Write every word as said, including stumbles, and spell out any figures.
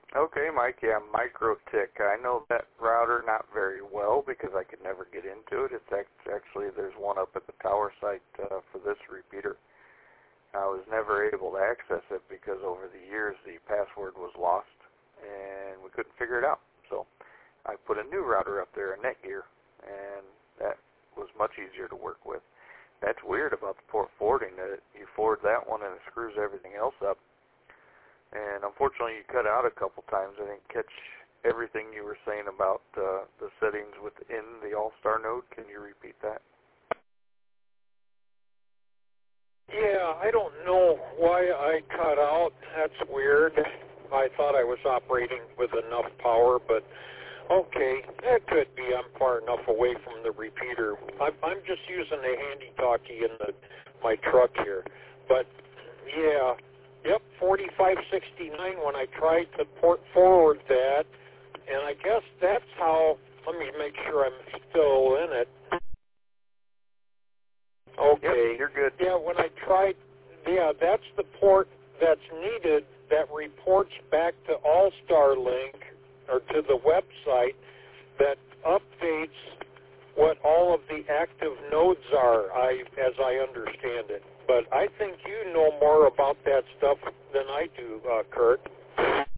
Okay, Mike, yeah, MikroTik. I know that router not very well because I could never get into it. It's actually, there's one up at the tower site uh, for this repeater. I was never able to access it because over the years the password was lost and we couldn't figure it out. So I put a new router up there, a Netgear, and that was much easier to work with. That's weird about the port forwarding, that you forward that one and it screws everything else up. And unfortunately you cut out a couple times. I didn't catch everything you were saying about uh, the settings within the All-Star node. Can you repeat that? Yeah, I don't know why I cut out. That's weird. I thought I was operating with enough power, but okay, that could be I'm far enough away from the repeater. I'm, I'm just using a handy-talkie in the, my truck here. But, yeah, yep, forty-five sixty-nine when I tried to port forward that, and I guess that's how, let me make sure I'm still in it. Okay. Yep, you're good. Yeah, when I tried, yeah, that's the port that's needed that reports back to All-Star Link or to the website that updates what all of the active nodes are, I, as I understand it. But I think you know more about that stuff than I do, uh, Kurt.